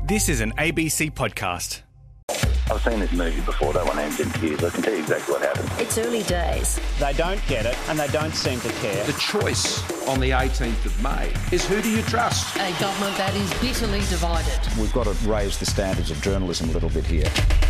This is an ABC podcast. I've seen this movie before, that one ends in tears. I can tell you exactly what happened. It's early days. They don't get it and they don't seem to care. The choice on the 18th of May is who do you trust? A government that is bitterly divided. We've got to raise the standards of journalism a little bit here.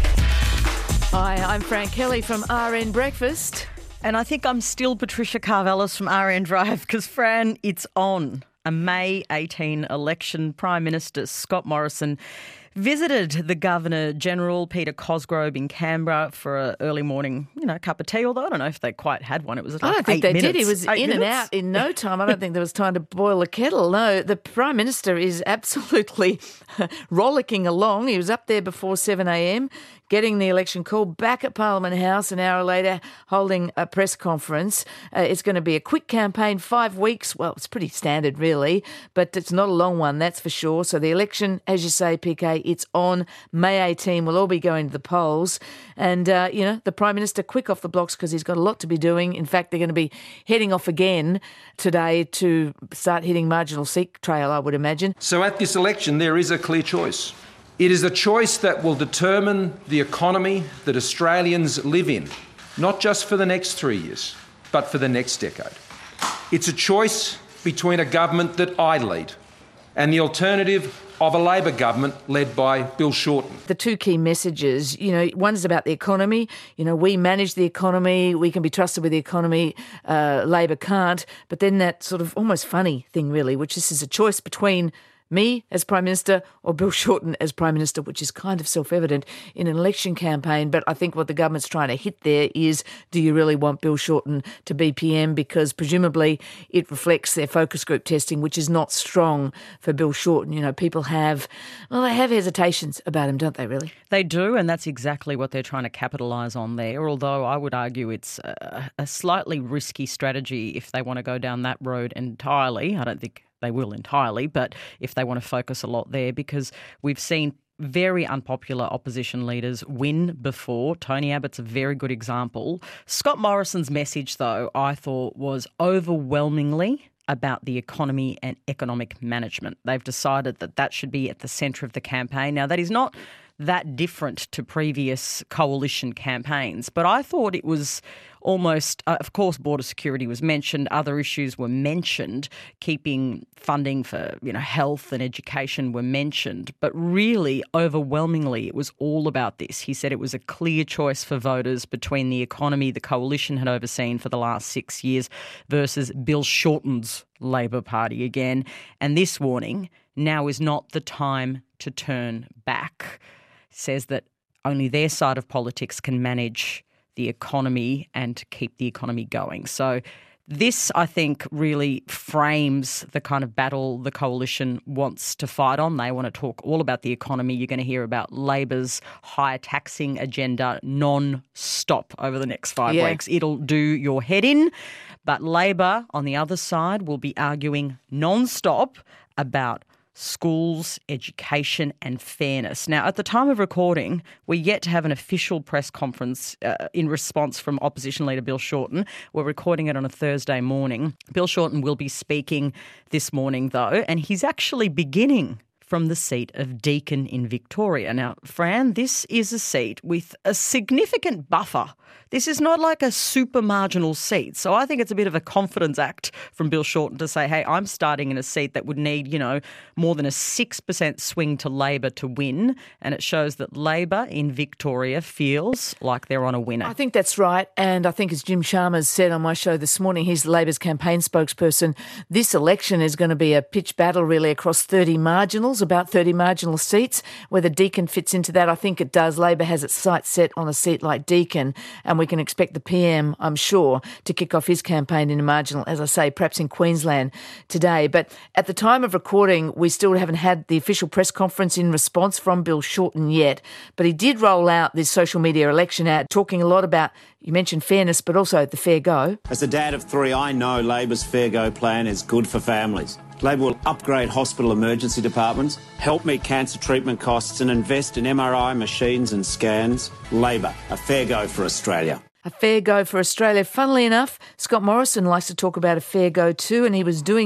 Hi, I'm Frank Kelly from RN Breakfast. And I think I'm still Patricia Carvelis from RN Drive because, Fran, it's on. A May 18 election. Prime Minister Scott Morrison visited the Governor-General, Peter Cosgrove, in Canberra for an early morning, cup of tea, although I don't know if they quite had one. It was like 8 minutes. I don't think they did. He was in and out in no time. I don't think there was time to boil a kettle. No, the Prime Minister is absolutely rollicking along. He was up there before 7 a.m, getting the election call, back at Parliament House an hour later, holding a press conference. It's going to be a quick campaign, 5 weeks. Well, it's pretty standard, really, but it's not a long one, that's for sure. So the election, as you say, PK, it's on May 18. We'll all be going to the polls. And, the Prime Minister quick off the blocks because he's got a lot to be doing. In fact, they're going to be heading off again today to start hitting marginal seat trail, I would imagine. So at this election, there is a clear choice. It is a choice that will determine the economy that Australians live in, not just for the next 3 years, but for the next decade. It's a choice between a government that I lead and the alternative of a Labor government led by Bill Shorten. The two key messages, one's about the economy. We manage the economy. We can be trusted with the economy. Labor can't. But then that sort of almost funny thing, really, which is a choice between me as Prime Minister or Bill Shorten as Prime Minister, which is kind of self-evident in an election campaign. But I think what the government's trying to hit there is, do you really want Bill Shorten to be PM? Because presumably it reflects their focus group testing, which is not strong for Bill Shorten. People have hesitations about him, don't they, really? They do, and that's exactly what they're trying to capitalise on there, although I would argue it's a slightly risky strategy if they want to go down that road entirely. I don't think they will entirely, but if they want to focus a lot there, because we've seen very unpopular opposition leaders win before. Tony Abbott's a very good example. Scott Morrison's message, though, I thought was overwhelmingly about the economy and economic management. They've decided that should be at the centre of the campaign. Now, that is not that different to previous coalition campaigns, but I thought it was almost, of course, border security was mentioned, other issues were mentioned, keeping funding for health and education were mentioned, but really, overwhelmingly, it was all about this. He said it was a clear choice for voters between the economy the coalition had overseen for the last 6 years versus Bill Shorten's Labor Party again, and this warning, now is not the time to turn back. Says that only their side of politics can manage the economy and keep the economy going. So this, I think, really frames the kind of battle the coalition wants to fight on. They want to talk all about the economy. You're going to hear about Labor's higher taxing agenda non-stop over the next 5 weeks. It'll do your head in. But Labor, on the other side, will be arguing non-stop about schools, education and fairness. Now, at the time of recording, we're yet to have an official press conference in response from opposition leader Bill Shorten. We're recording it on a Thursday morning. Bill Shorten will be speaking this morning, though, and he's actually beginning from the seat of Deakin in Victoria. Now, Fran, this is a seat with a significant buffer. This is not like a super marginal seat. So I think it's a bit of a confidence act from Bill Shorten to say, hey, I'm starting in a seat that would need, more than a 6% swing to Labor to win. And it shows that Labor in Victoria feels like they're on a winner. I think that's right. And I think, as Jim Sharma said on my show this morning, he's Labor's campaign spokesperson, this election is going to be a pitch battle really across 30 marginals, about 30 marginal seats. Whether Deakin fits into that, I think it does. Labor has its sights set on a seat like Deakin, and we can expect the PM, I'm sure, to kick off his campaign in a marginal, as I say, perhaps in Queensland today. But at the time of recording, we still haven't had the official press conference in response from Bill Shorten yet. But he did roll out this social media election ad, talking a lot about, you mentioned fairness, but also the Fair Go. As a dad of 3, I know Labor's Fair Go plan is good for families. Labor will upgrade hospital emergency departments, help meet cancer treatment costs and invest in MRI machines and scans. Labor, a fair go for Australia. A fair go for Australia. Funnily enough, Scott Morrison likes to talk about a fair go too, and he was doing that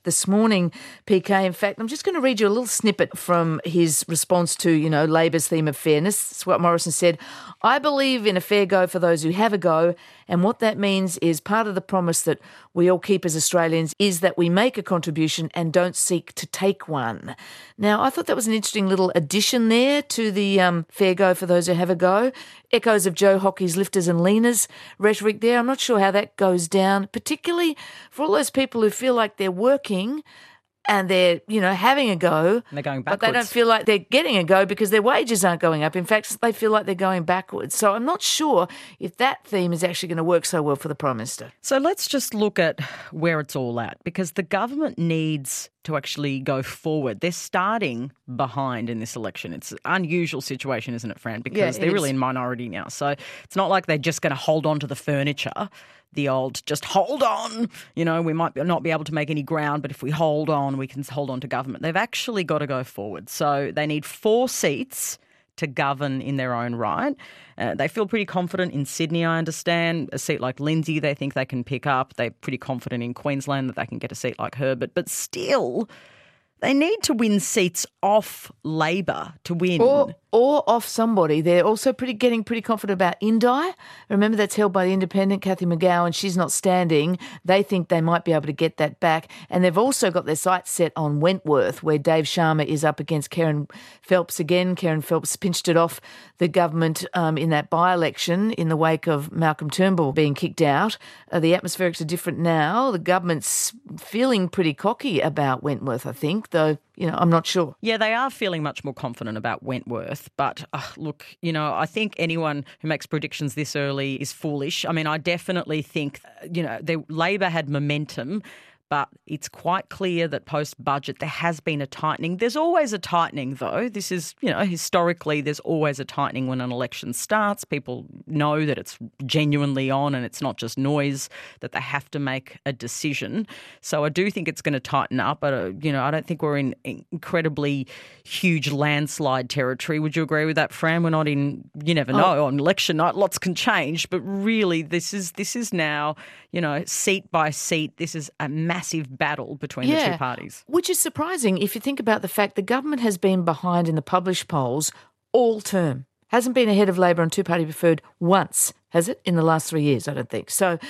this morning, PK. In fact, I'm just going to read you a little snippet from his response to, Labor's theme of fairness. Scott Morrison said, "I believe in a fair go for those who have a go, and what that means is part of the promise that we all keep as Australians is that we make a contribution and don't seek to take one." Now, I thought that was an interesting little addition there to the fair go for those who have a go. Echoes of Joe Hockey's lifters and leaners rhetoric there. I'm not sure how that goes down, particularly for all those people who feel like they're working and they're, having a go. And they're going backwards. But they don't feel like they're getting a go because their wages aren't going up. In fact, they feel like they're going backwards. So I'm not sure if that theme is actually going to work so well for the Prime Minister. So let's just look at where it's all at, because the government needs to actually go forward. They're starting behind in this election. It's an unusual situation, isn't it, Fran? Because they're really in minority now. So it's not like they're just going to hold on to the furniture. The old, just hold on, we might not be able to make any ground, but if we hold on, we can hold on to government. They've actually got to go forward. So they need 4 seats to govern in their own right. They feel pretty confident in Sydney, I understand. A seat like Lindsay, they think they can pick up. They're pretty confident in Queensland that they can get a seat like her. But still, they need to win seats off Labor to win. Or off somebody. They're also getting pretty confident about Indi. Remember, that's held by the independent Cathy McGowan. She's not standing. They think they might be able to get that back. And they've also got their sights set on Wentworth, where Dave Sharma is up against Karen Phelps again. Karen Phelps pinched it off the government in that by-election in the wake of Malcolm Turnbull being kicked out. The atmospherics are different now. The government's feeling pretty cocky about Wentworth, I think, though, I'm not sure. Yeah, they are feeling much more confident about Wentworth. But look, I think anyone who makes predictions this early is foolish. I mean, I definitely think, Labor had momentum, but it's quite clear that post-budget there has been a tightening. There's always a tightening, though. This is, historically there's always a tightening when an election starts. People know that it's genuinely on and it's not just noise, that they have to make a decision. So I do think it's going to tighten up. But, I don't think we're in incredibly huge landslide territory. Would you agree with that, Fran? We're not in, you never know, on election night, lots can change. But really, this is now, seat by seat, this is a massive battle between the two parties. Which is surprising if you think about the fact the government has been behind in the published polls all term. Hasn't been ahead of Labor on two-party preferred once, has it, in the last 3 years, I don't think. So,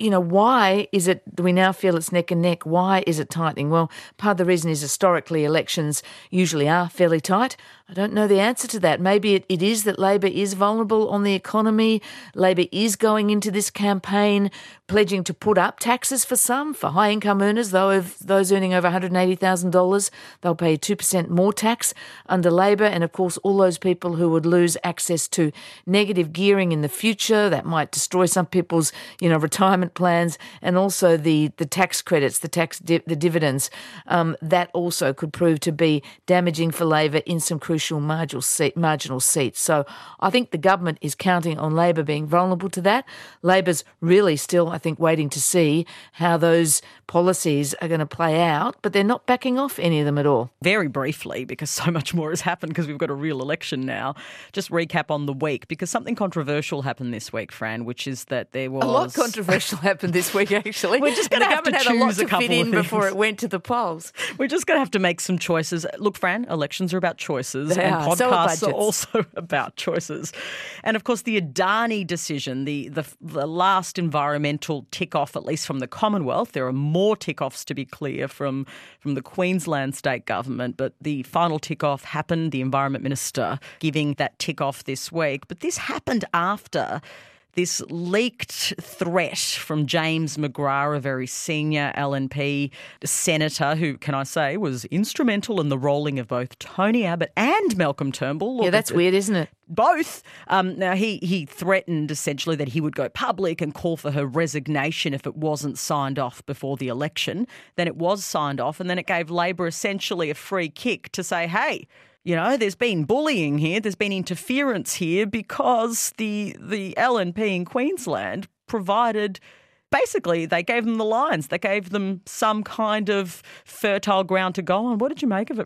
why is it, do we now feel it's neck and neck? Why is it tightening? Well, part of the reason is historically elections usually are fairly tight. I don't know the answer to that. Maybe it is that Labor is vulnerable on the economy. Labor is going into this campaign pledging to put up taxes for some, for high-income earners, though of those earning over $180,000, they'll pay 2% more tax under Labor. And, of course, all those people who would lose access to negative gearing in the future, that might destroy some people's, retirement plans, and also the tax credits, the dividends, that also could prove to be damaging for Labor in some crucial marginal seats. So I think the government is counting on Labor being vulnerable to that. Labor's really still, I think, waiting to see how those policies are going to play out, but they're not backing off any of them at all. Very briefly, because so much more has happened because we've got a real election now, just recap on the week, because something controversial happened this week, Fran, which is that there was... A lot controversial happened this week, actually. We're just going to have to choose a couple of things before it went to the polls. We're just going to have to make some choices. Look, Fran, elections are about choices, they and are. podcasts So are also about choices. And, of course, the Adani decision, the last environmental tick-off, at least from the Commonwealth. There are more tick-offs, to be clear, from the Queensland state government, but the final tick-off happened, the Environment Minister giving that tick-off this week. But this happened after this leaked threat from James McGrath, a very senior LNP senator who, can I say, was instrumental in the rolling of both Tony Abbott and Malcolm Turnbull. Yeah, that's weird, isn't it? Both. Now, he threatened essentially that he would go public and call for her resignation if it wasn't signed off before the election. Then it was signed off, and then it gave Labor essentially a free kick to say, hey, there's been bullying here, there's been interference here because the LNP in Queensland provided, basically, they gave them the lines. They gave them some kind of fertile ground to go on. What did you make of it, Fran?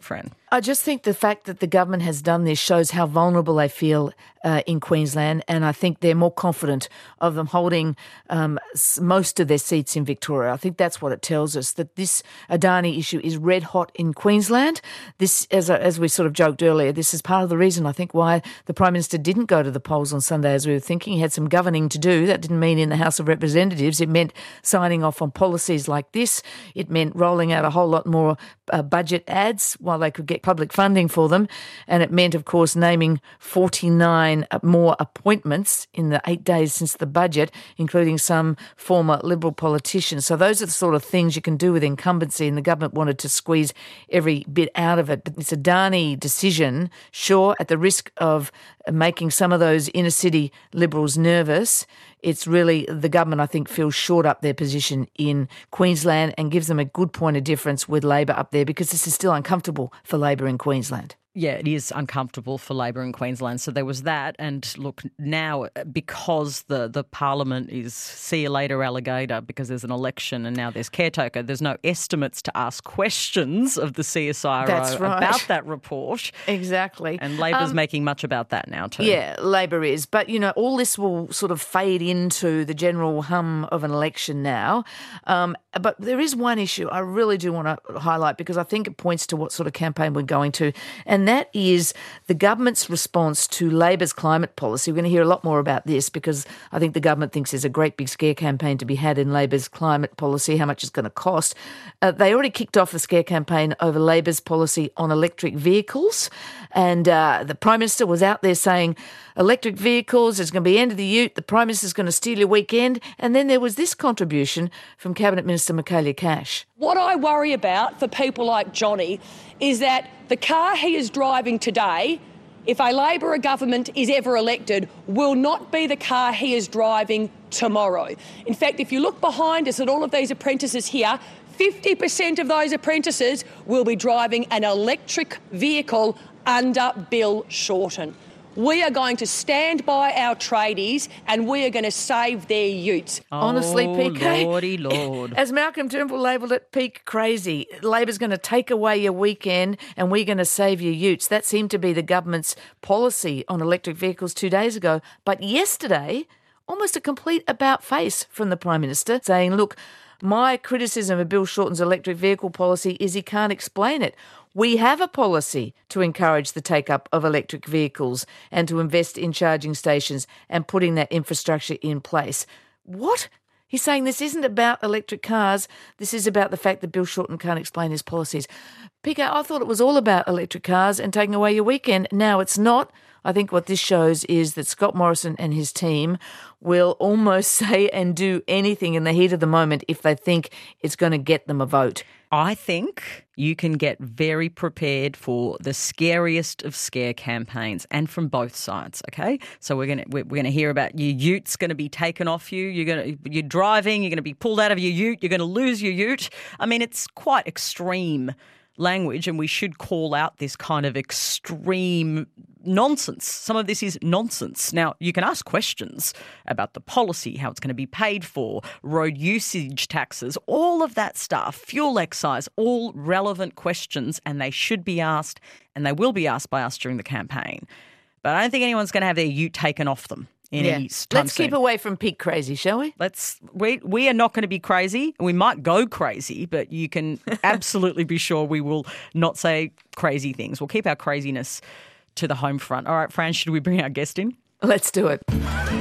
I just think the fact that the government has done this shows how vulnerable they feel in Queensland, and I think they're more confident of them holding most of their seats in Victoria. I think that's what it tells us, that this Adani issue is red hot in Queensland. This, as we sort of joked earlier, this is part of the reason, I think, why the Prime Minister didn't go to the polls on Sunday, as we were thinking. He had some governing to do. That didn't mean in the House of Representatives. It meant signing off on policies like this. It meant rolling out a whole lot more budget ads while they could get public funding for them. And it meant, of course, naming 49 more appointments in the 8 days since the budget, including some former Liberal politicians. So those are the sort of things you can do with incumbency, and the government wanted to squeeze every bit out of it. But this Adani decision, sure, at the risk of making some of those inner city Liberals nervous, it's really the government, I think, feels shored up their position in Queensland and gives them a good point of difference with Labor up there, because this is still uncomfortable for Labor in Queensland. Yeah, it is uncomfortable for Labor in Queensland. So there was that. And look, now because the Parliament is see you later alligator, because there's an election and now there's caretaker, there's no estimates to ask questions of the CSIRO about that report. Exactly. And Labor's making much about that now too. Yeah, Labor is. But, you know, all this will sort of fade into the general hum of an election now. But there is one issue I really do want to highlight, because I think it points to what sort of campaign we're going to, and that is the government's response to Labor's climate policy. We're going to hear a lot more about this, because I think the government thinks there's a great big scare campaign to be had in Labor's climate policy, how much it's going to cost. They already kicked off a scare campaign over Labor's policy on electric vehicles, and the Prime Minister was out there saying, electric vehicles, there's going to be end of the ute, the Prime Minister's going to steal your weekend. And then there was this contribution from Cabinet Minister Michaelia Cash. What I worry about for people like Johnny is that the car he is driving today, if a Labor government is ever elected, will not be the car he is driving tomorrow. In fact, if you look behind us at all of these apprentices here, 50% of those apprentices will be driving an electric vehicle under Bill Shorten. We are going to stand by our tradies and we are going to save their utes. Honestly, PK, Lordy Lord. As Malcolm Turnbull labelled it, peak crazy. Labor's going to take away your weekend and we're going to save your utes. That seemed to be the government's policy on electric vehicles 2 days ago. But yesterday, almost a complete about-face from the Prime Minister, saying, look, my criticism of Bill Shorten's electric vehicle policy is he can't explain it. We have a policy to encourage the take-up of electric vehicles and to invest in charging stations and putting that infrastructure in place. What? He's saying this isn't about electric cars. This is about the fact that Bill Shorten can't explain his policies. PK, I thought it was all about electric cars and taking away your weekend. Now it's not. I think what this shows is that Scott Morrison and his team will almost say and do anything in the heat of the moment if they think it's going to get them a vote. I think you can get very prepared for the scariest of scare campaigns, and from both sides. Okay, so we're gonna hear about your ute's going to be taken off you. You're driving. You're going to be pulled out of your ute. You're going to lose your ute. I mean, it's quite extreme language, and we should call out this kind of extreme nonsense. Some of this is nonsense. Now, you can ask questions about the policy, how it's going to be paid for, road usage taxes, all of that stuff, fuel excise, all relevant questions, and they should be asked, and they will be asked by us during the campaign. But I don't think anyone's going to have their ute taken off them. Let's keep away from peak crazy, shall we? We are not going to be crazy. We might go crazy, but you can absolutely be sure we will not say crazy things. We'll keep our craziness to the home front. All right, Fran, should we bring our guest in? Let's do it.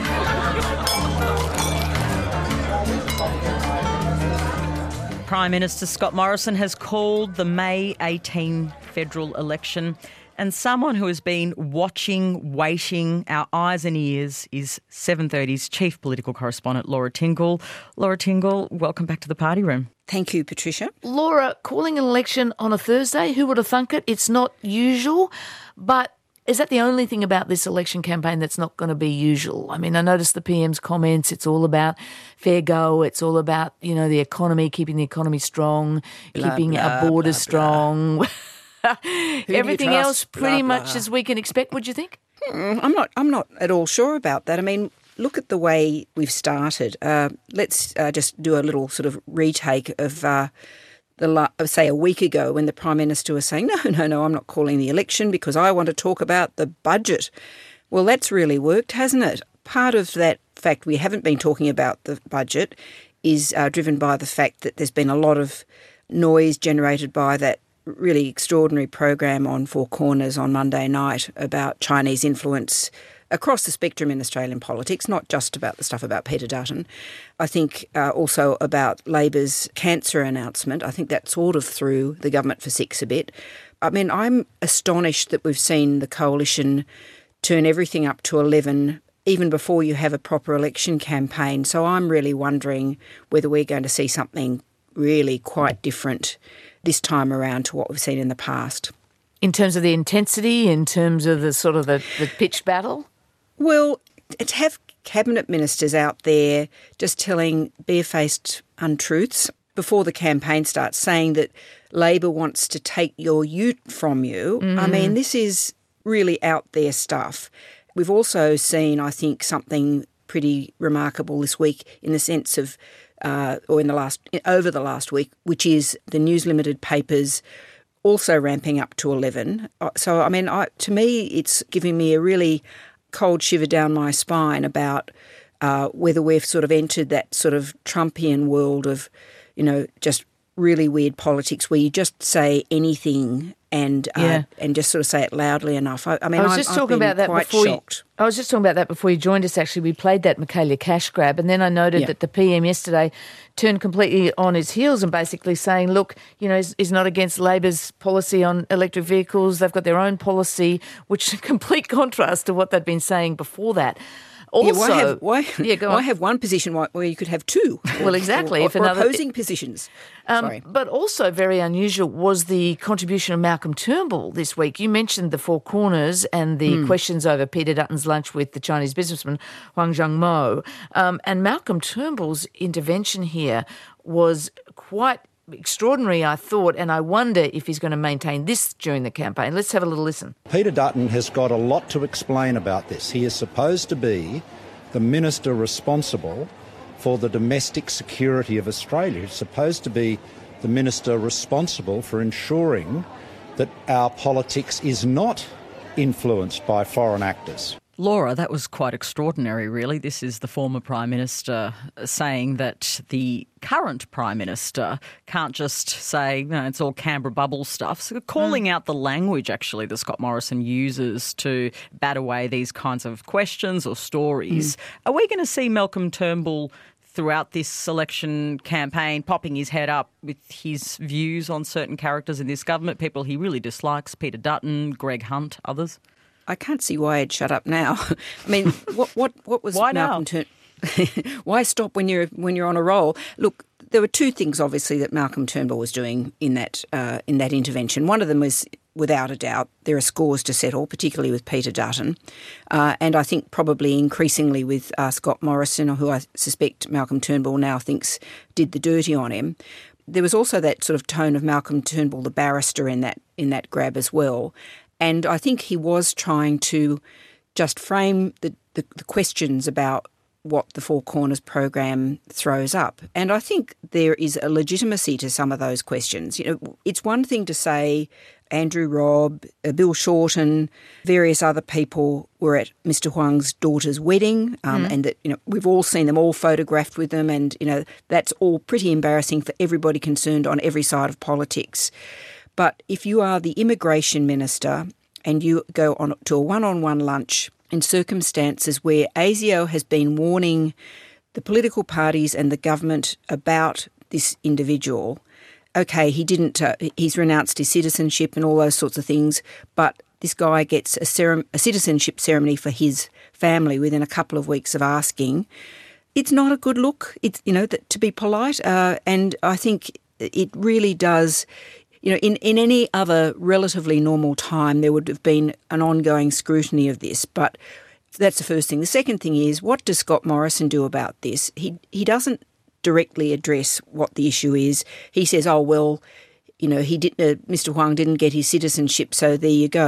Prime Minister Scott Morrison has called the May 18 federal election, and someone who has been watching, waiting, our eyes and ears is 730's chief political correspondent, Laura Tingle. Laura Tingle, welcome back to the party room. Thank you, Patricia. Laura, calling an election on a Thursday, who would have thunk it? It's not usual, but is that the only thing about this election campaign that's not going to be usual? I mean, I noticed the PM's comments. It's all about fair go. It's all about, you know, the economy, keeping the economy strong, keeping our borders strong. Everything else pretty much as we can expect, would you think? I'm not at all sure about that. I mean, look at the way we've started. Let's just do a little sort of retake of say a week ago when the Prime Minister was saying, no, I'm not calling the election because I want to talk about the budget. Well, that's really worked, hasn't it? Part of that fact we haven't been talking about the budget is driven by the fact that there's been a lot of noise generated by that really extraordinary program on Four Corners on Monday night about Chinese influence across the spectrum in Australian politics, not just about the stuff about Peter Dutton. I think also about Labor's cancer announcement. I think that sort of threw the government for six a bit. I mean, I'm astonished that we've seen the coalition turn everything up to 11 even before you have a proper election campaign. So I'm really wondering whether we're going to see something really quite different this time around to what we've seen in the past. In terms of the intensity, in terms of the sort of the pitched battle? Well, to have cabinet ministers out there just telling barefaced untruths before the campaign starts, saying that Labor wants to take your ute from you. I mean, this is really out there stuff. We've also seen, I think, something pretty remarkable this week in the sense of, over the last week, which is the News Limited papers also ramping up to 11. So, I mean, to me, it's giving me a really cold shiver down my spine about whether we've sort of entered that sort of Trumpian world of, just really weird politics where you just say anything and just sort of say it loudly enough. I was just talking about that before you joined us. Actually, we played that Michaelia Cash grab, and then I noted that the PM yesterday turned completely on his heels and basically saying, look, is not against Labor's policy on electric vehicles. They've got their own policy, which is a complete contrast to what they'd been saying before that. Also, why have one position where you could have two? Well, exactly. or opposing positions. Sorry. But also very unusual was the contribution of Malcolm Turnbull this week. You mentioned the Four Corners and the questions over Peter Dutton's lunch with the Chinese businessman Huang Zhangmo. And Malcolm Turnbull's intervention here was quite extraordinary, I thought, and I wonder if he's going to maintain this during the campaign. Let's have a little listen. Peter Dutton has got a lot to explain about this. He is supposed to be the minister responsible for the domestic security of Australia. He's supposed to be the minister responsible for ensuring that our politics is not influenced by foreign actors. Laura, that was quite extraordinary, really. This is the former Prime Minister saying that the current Prime Minister can't just say, it's all Canberra bubble stuff. So calling out the language, actually, that Scott Morrison uses to bat away these kinds of questions or stories. Are we going to see Malcolm Turnbull throughout this election campaign popping his head up with his views on certain characters in this government, people he really dislikes, Peter Dutton, Greg Hunt, others? I can't see why he'd shut up now. I mean, what was why Malcolm Turnbull? Why stop when you're on a roll? Look, there were two things obviously that Malcolm Turnbull was doing in that intervention. One of them was, without a doubt, there are scores to settle, particularly with Peter Dutton, and I think probably increasingly with Scott Morrison, who I suspect Malcolm Turnbull now thinks did the dirty on him. There was also that sort of tone of Malcolm Turnbull, the barrister, in that grab as well. And I think he was trying to just frame the questions about what the Four Corners program throws up. And I think there is a legitimacy to some of those questions. It's one thing to say Andrew Robb, Bill Shorten, various other people were at Mr. Huang's daughter's wedding, and that we've all seen them all photographed with them, and that's all pretty embarrassing for everybody concerned on every side of politics. But if you are the immigration minister and you go on to a one-on-one lunch in circumstances where ASIO has been warning the political parties and the government about this individual, okay, he's renounced his citizenship and all those sorts of things, but this guy gets a citizenship ceremony for his family within a couple of weeks of asking. It's not a good look. It's to be polite, and I think it really does. In any other relatively normal time, there would have been an ongoing scrutiny of this, but that's the first thing. The second thing is, what does Scott Morrison do about this? He doesn't directly address what the issue is. He says, Mr. Huang didn't get his citizenship, so there you go. But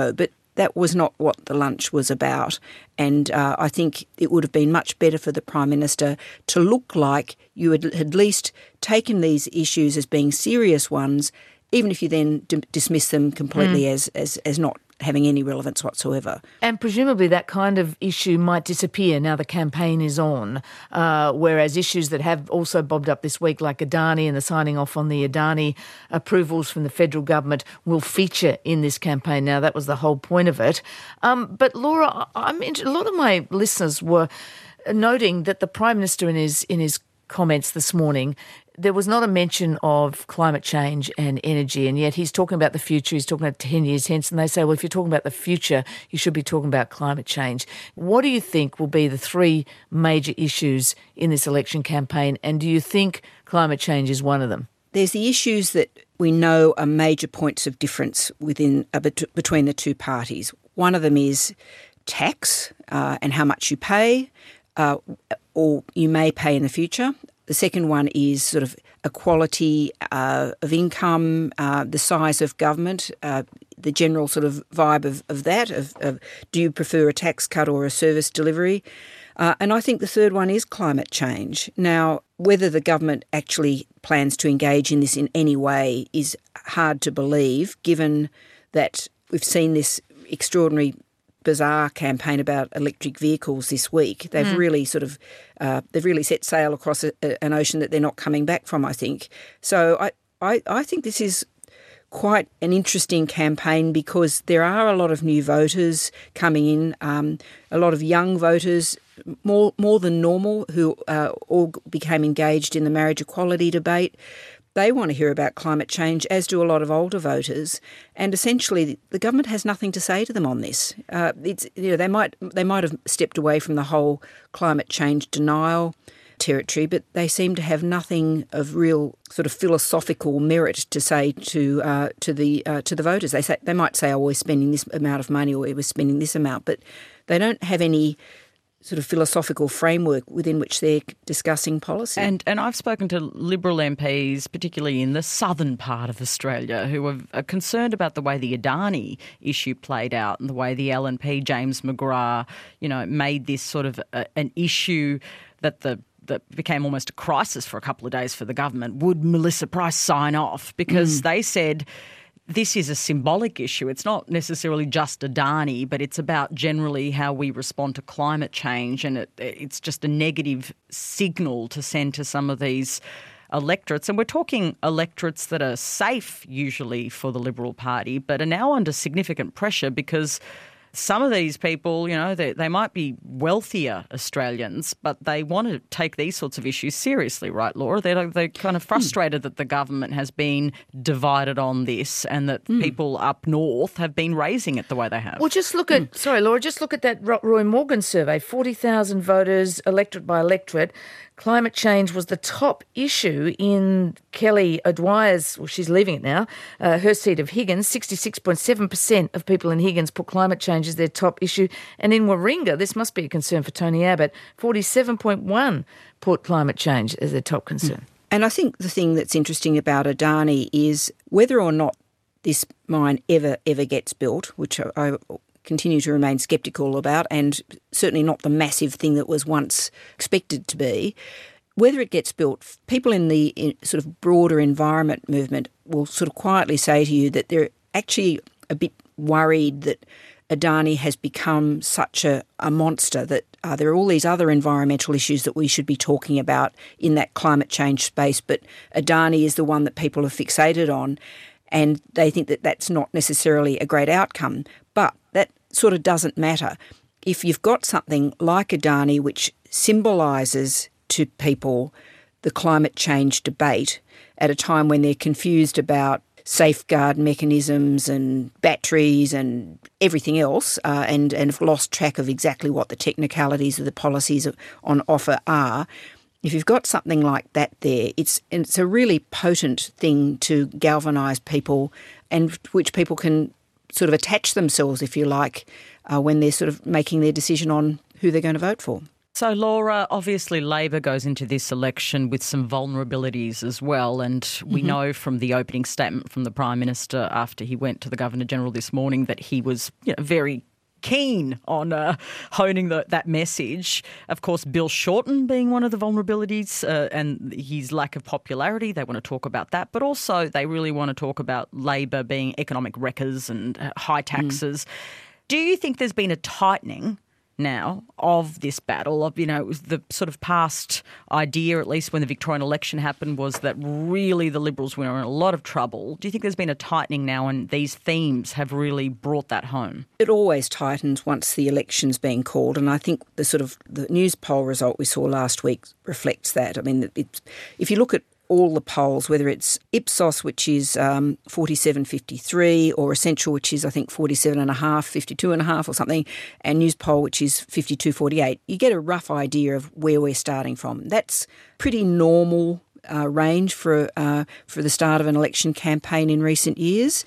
That was not what the lunch was about. And I think it would have been much better for the Prime Minister to look like you had at least taken these issues as being serious ones, even if you then dismiss them completely as not having any relevance whatsoever. And presumably that kind of issue might disappear now the campaign is on, whereas issues that have also bobbed up this week, like Adani and the signing off on the Adani approvals from the federal government, will feature in this campaign. Now, that was the whole point of it. But Laura, a lot of my listeners were noting that the Prime Minister in his comments this morning, there was not a mention of climate change and energy, and yet he's talking about the future, he's talking about 10 years hence, and they say, well, if you're talking about the future, you should be talking about climate change. What do you think will be the three major issues in this election campaign, and do you think climate change is one of them? There's the issues that we know are major points of difference between the two parties. One of them is tax and how much you pay, or you may pay in the future. The second one is sort of equality of income, the size of government, the general sort of vibe of that, of do you prefer a tax cut or a service delivery? And I think the third one is climate change. Now, whether the government actually plans to engage in this in any way is hard to believe, given that we've seen this extraordinary bizarre campaign about electric vehicles this week. They've really they've really set sail across an ocean that they're not coming back from, I think. So I think this is quite an interesting campaign because there are a lot of new voters coming in, a lot of young voters, more than normal, who all became engaged in the marriage equality debate. They want to hear about climate change, as do a lot of older voters, and essentially the government has nothing to say to them on this. They might have stepped away from the whole climate change denial territory, but they seem to have nothing of real sort of philosophical merit to say to the voters. They might say, "Oh, we're spending this amount of money," or "We're spending this amount," but they don't have any sort of philosophical framework within which they're discussing policy. And I've spoken to Liberal MPs, particularly in the southern part of Australia, who are concerned about the way the Adani issue played out and the way the LNP, James McGrath, made this sort of an issue that became almost a crisis for a couple of days for the government. Would Melissa Price sign off? Because they said this is a symbolic issue. It's not necessarily just Adani, but it's about generally how we respond to climate change, and it's just a negative signal to send to some of these electorates. And we're talking electorates that are safe usually for the Liberal Party, but are now under significant pressure because some of these people, they might be wealthier Australians, but they want to take these sorts of issues seriously, right, Laura? They're kind of frustrated that the government has been divided on this and that people up north have been raising it the way they have. Well, just look at, sorry, Laura, just look at that Roy Morgan survey, 40,000 voters, electorate by electorate. Climate change was the top issue in Kelly O'Dwyer's, well, she's leaving it now, her seat of Higgins. 66.7% of people in Higgins put climate change as their top issue. And in Warringah, this must be a concern for Tony Abbott, 47.1% put climate change as their top concern. And I think the thing that's interesting about Adani is whether or not this mine ever gets built, which I continue to remain sceptical about, and certainly not the massive thing that was once expected to be. Whether it gets built, people in the sort of broader environment movement will sort of quietly say to you that they're actually a bit worried that Adani has become such a monster that there are all these other environmental issues that we should be talking about in that climate change space, but Adani is the one that people are fixated on, and they think that that's not necessarily a great outcome. But that sort of doesn't matter. If you've got something like Adani which symbolises to people the climate change debate at a time when they're confused about safeguard mechanisms and batteries and everything else and have lost track of exactly what the technicalities of the policies on offer are, if you've got something like that there, it's a really potent thing to galvanise people and which people can sort of attach themselves, if you like, when they're sort of making their decision on who they're going to vote for. So, Laura, obviously Labor goes into this election with some vulnerabilities as well, and we know from the opening statement from the Prime Minister after he went to the Governor-General this morning that he was very keen on honing that message. Of course, Bill Shorten being one of the vulnerabilities and his lack of popularity. They want to talk about that, but also they really want to talk about Labor being economic wreckers and high taxes. Do you think there's been a tightening now of this battle of, it was the sort of past idea, at least when the Victorian election happened, was that really the Liberals were in a lot of trouble. Do you think there's been a tightening now and these themes have really brought that home? It always tightens once the election's been called, and I think the news poll result we saw last week reflects that. I mean, if you look at all the polls, whether it's Ipsos, which is 47.53, or Essential, which is, I think, 47.5, 52.5 or something, and Newspoll, which is 52.48, you get a rough idea of where we're starting from. That's pretty normal range for the start of an election campaign in recent years.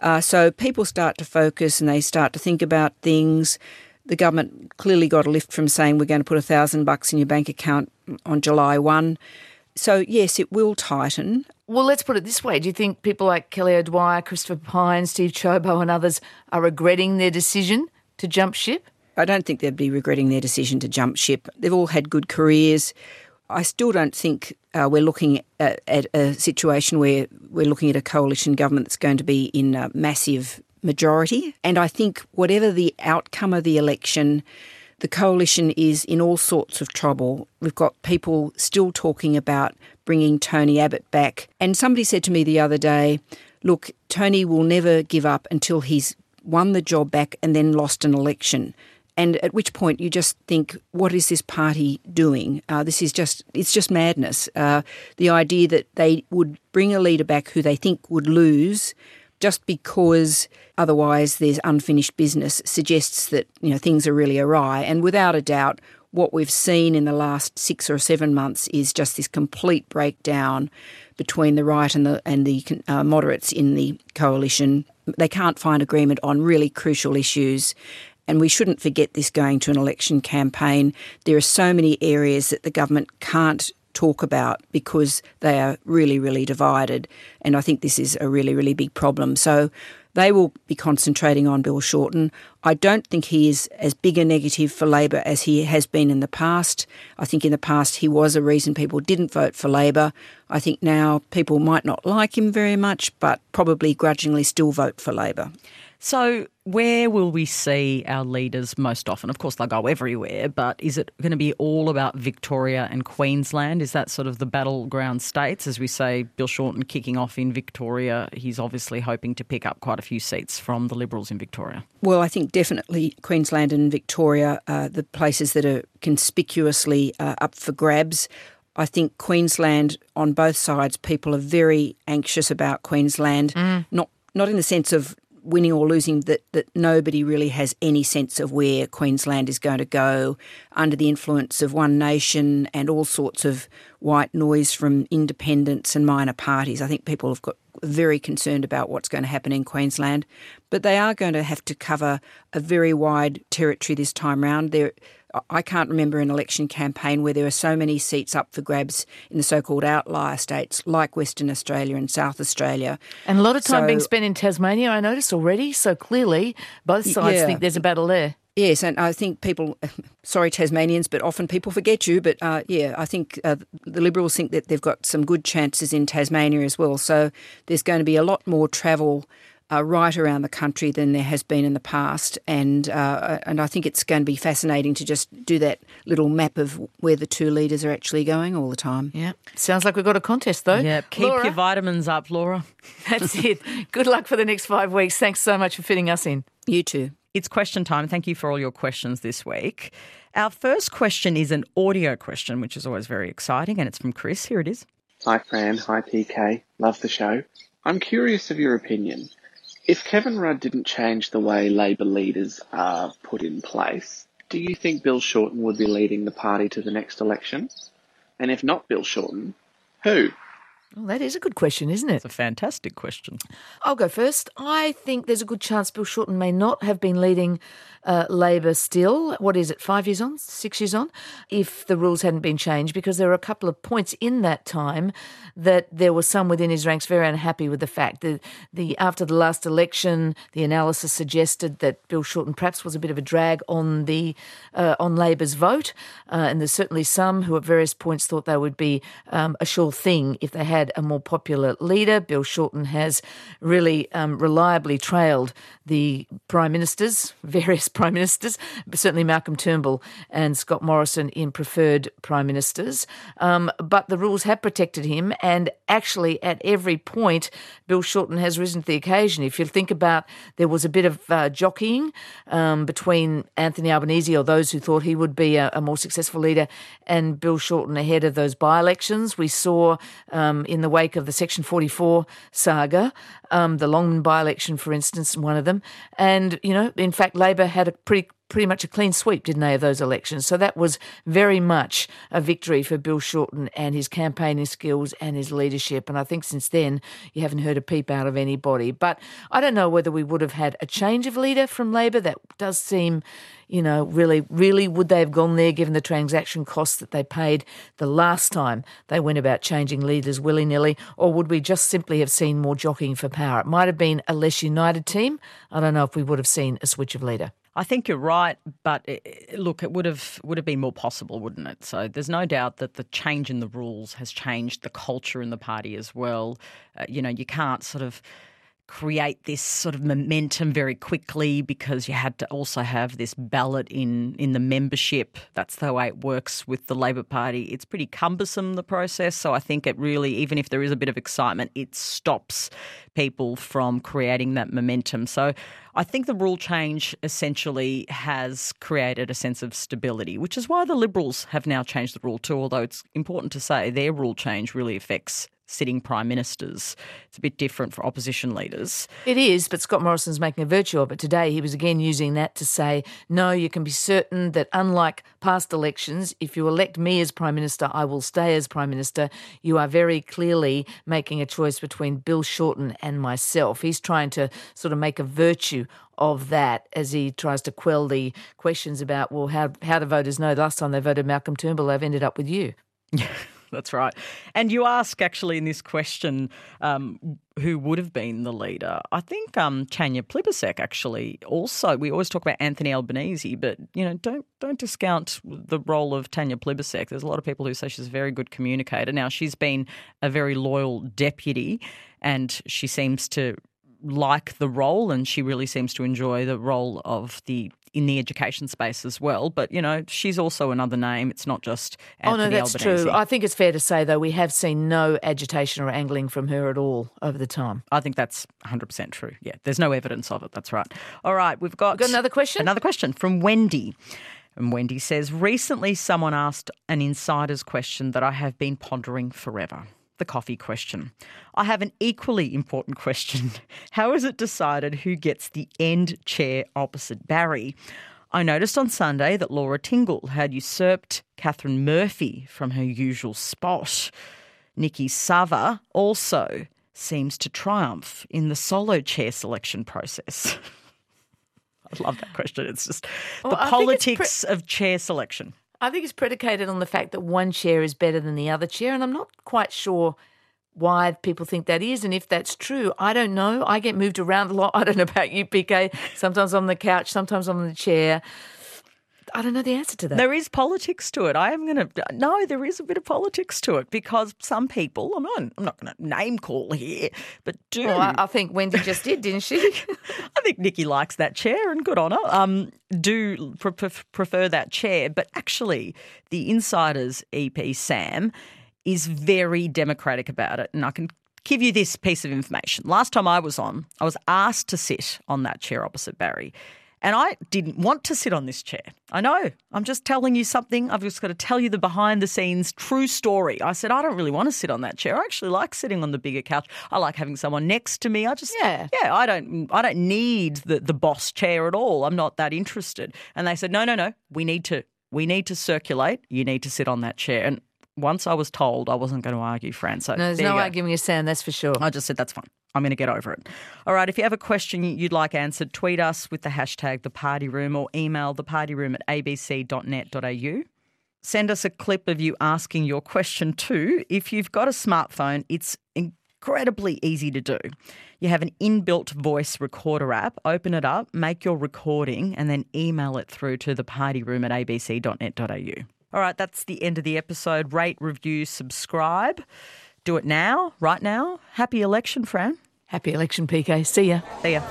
So people start to focus and they start to think about things. The government clearly got a lift from saying we're going to put $1,000 in your bank account on July 1. So, yes, it will tighten. Well, let's put it this way. Do you think people like Kelly O'Dwyer, Christopher Pyne, Steve Ciobo and others are regretting their decision to jump ship? I don't think they'd be regretting their decision to jump ship. They've all had good careers. I still don't think we're looking at a situation where we're looking at a coalition government that's going to be in a massive majority. And I think whatever the outcome of the election, the coalition is in all sorts of trouble. We've got people still talking about bringing Tony Abbott back. And somebody said to me the other day, look, Tony will never give up until he's won the job back and then lost an election. And at which point you just think, what is this party doing? It's just madness. The idea that they would bring a leader back who they think would lose just because otherwise there's unfinished business suggests that things are really awry. And without a doubt, what we've seen in the last 6 or 7 months is just this complete breakdown between the right and the moderates in the coalition. They can't find agreement on really crucial issues. And we shouldn't forget this going to an election campaign. There are so many areas that the government can't talk about because they are really, really divided. And I think this is a really, really big problem. So they will be concentrating on Bill Shorten. I don't think he is as big a negative for Labor as he has been in the past. I think in the past he was a reason people didn't vote for Labor. I think now people might not like him very much, but probably grudgingly still vote for Labor. So where will we see our leaders most often? Of course, they'll go everywhere, but is it going to be all about Victoria and Queensland? Is that sort of the battleground states? As we say, Bill Shorten kicking off in Victoria, he's obviously hoping to pick up quite a few seats from the Liberals in Victoria. Well, I think definitely Queensland and Victoria are the places that are conspicuously up for grabs. I think Queensland, on both sides, people are very anxious about Queensland, not in the sense of winning or losing, that nobody really has any sense of where Queensland is going to go under the influence of One Nation and all sorts of white noise from independents and minor parties. I think people have got very concerned about what's going to happen in Queensland, but they are going to have to cover a very wide territory this time round. I can't remember an election campaign where there are so many seats up for grabs in the so-called outlier states like Western Australia and South Australia. And a lot of time being spent in Tasmania, I noticed already. So clearly both sides think there's a battle there. Yes, and I think people, sorry Tasmanians, but often people forget you, but I think the Liberals think that they've got some good chances in Tasmania as well. So there's going to be a lot more travel right around the country than there has been in the past, and I think it's going to be fascinating to just do that little map of where the two leaders are actually going all the time. Yeah, sounds like we've got a contest though. Yeah, keep your vitamins up, Laura. That's it. Good luck for the next 5 weeks. Thanks so much for fitting us in. You too. It's question time. Thank you for all your questions this week. Our first question is an audio question, which is always very exciting, and it's from Chris. Here it is. Hi, Fran. Hi, PK. Love the show. I'm curious of your opinion. If Kevin Rudd didn't change the way Labor leaders are put in place, do you think Bill Shorten would be leading the party to the next election? And if not Bill Shorten, who? Well, that is a good question, isn't it? It's a fantastic question. I'll go first. I think there's a good chance Bill Shorten may not have been leading Labor still. What is it, 5 years on, 6 years on? If the rules hadn't been changed, because there were a couple of points in that time that there were some within his ranks very unhappy with the fact that after the last election, the analysis suggested that Bill Shorten perhaps was a bit of a drag on on Labor's vote, and there's certainly some who at various points thought they would be a sure thing if they had a more popular leader. Bill Shorten has really reliably trailed the prime ministers, various prime ministers, certainly Malcolm Turnbull and Scott Morrison in preferred prime ministers. But the rules have protected him, and actually at every point Bill Shorten has risen to the occasion. If you think about, there was a bit of jockeying between Anthony Albanese, or those who thought he would be a more successful leader, and Bill Shorten ahead of those by-elections. We saw in the wake of the Section 44 saga, the Longman by-election, for instance, one of them. And, in fact, Labor had a pretty much a clean sweep, didn't they, of those elections? So that was very much a victory for Bill Shorten and his campaigning skills and his leadership. And I think since then, you haven't heard a peep out of anybody. But I don't know whether we would have had a change of leader from Labor. That does seem, really, would they have gone there given the transaction costs that they paid the last time they went about changing leaders willy-nilly? Or would we just simply have seen more jockeying for power? It might have been a less united team. I don't know if we would have seen a switch of leader. I think you're right, but look, it would have been more possible, wouldn't it? So there's no doubt that the change in the rules has changed the culture in the party as well. You can't sort of create this sort of momentum very quickly because you had to also have this ballot in the membership. That's the way it works with the Labor Party. It's pretty cumbersome, the process. So I think it really, even if there is a bit of excitement, it stops people from creating that momentum. So I think the rule change essentially has created a sense of stability, which is why the Liberals have now changed the rule too, although it's important to say their rule change really affects sitting prime ministers. It's a bit different for opposition leaders. It is, but Scott Morrison's making a virtue of it today. He was again using that to say, no, you can be certain that unlike past elections, if you elect me as Prime Minister, I will stay as Prime Minister. You are very clearly making a choice between Bill Shorten and myself. He's trying to sort of make a virtue of that as he tries to quell the questions about, well, how do voters know? The last time they voted Malcolm Turnbull, they've ended up with you. That's right. And you ask actually in this question who would have been the leader. I think Tanya Plibersek actually also, we always talk about Anthony Albanese, but, don't discount the role of Tanya Plibersek. There's a lot of people who say she's a very good communicator. Now, she's been a very loyal deputy and she seems to like the role and she really seems to enjoy the role in the education space as well. But, she's also another name. It's not just Anthony Albanese. Oh, no, that's true. I think it's fair to say, though, we have seen no agitation or angling from her at all over the time. I think that's 100% true. Yeah, there's no evidence of it. That's right. All right, we've got another question? Another question from Wendy. And Wendy says, recently someone asked an insider's question that I have been pondering forever. The coffee question. I have an equally important question. How is it decided who gets the end chair opposite Barry? I noticed on Sunday that Laura Tingle had usurped Catherine Murphy from her usual spot. Nikki Sava also seems to triumph in the solo chair selection process. I love that question. It's just the politics of chair selection. I think it's predicated on the fact that one chair is better than the other chair, and I'm not quite sure why people think that is, and if that's true, I don't know. I get moved around a lot. I don't know about you, PK. Sometimes I'm on the couch, sometimes I'm on the chair. I don't know the answer to that. There is politics to it. No, there is a bit of politics to it because some people, I'm not going to name call here, but do. Well, I think Wendy just did, didn't she? I think Nikki likes that chair and good on her. Do prefer that chair, but actually the Insider's EP, Sam, is very democratic about it. And I can give you this piece of information. Last time I was on, I was asked to sit on that chair opposite Barry. And I didn't want to sit on this chair. I know. I'm just telling you something. I've just got to tell you the behind-the-scenes true story. I said, I don't really want to sit on that chair. I actually like sitting on the bigger couch. I like having someone next to me. I don't need the boss chair at all. I'm not that interested. And they said, no. We need to circulate. You need to sit on that chair. And once I was told I wasn't going to argue, Fran. So no, there's no arguing a sound, that's for sure. I just said that's fine. I'm going to get over it. All right, if you have a question you'd like answered, tweet us with the hashtag #ThePartyRoom or email thepartyroom@abc.net.au. Send us a clip of you asking your question too. If you've got a smartphone, it's incredibly easy to do. You have an inbuilt voice recorder app. Open it up, make your recording, and then email it through to thepartyroom@abc.net.au. All right, that's the end of the episode. Rate, review, subscribe. Do it now, right now. Happy election, Fran. Happy election, PK. See ya. See ya.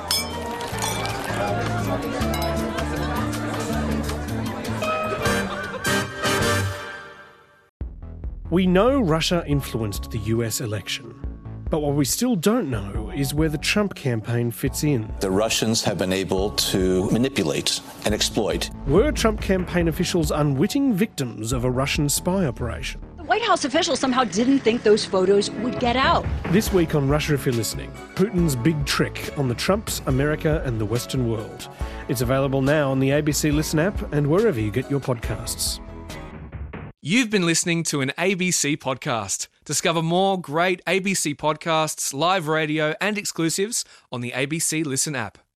We know Russia influenced the US election, but what we still don't know is where the Trump campaign fits in. The Russians have been able to manipulate and exploit. Were Trump campaign officials unwitting victims of a Russian spy operation? The White House officials somehow didn't think those photos would get out. This week on Russia If You're Listening, Putin's big trick on the Trumps, America and the Western world. It's available now on the ABC Listen app and wherever you get your podcasts. You've been listening to an ABC podcast. Discover more great ABC podcasts, live radio and exclusives on the ABC Listen app.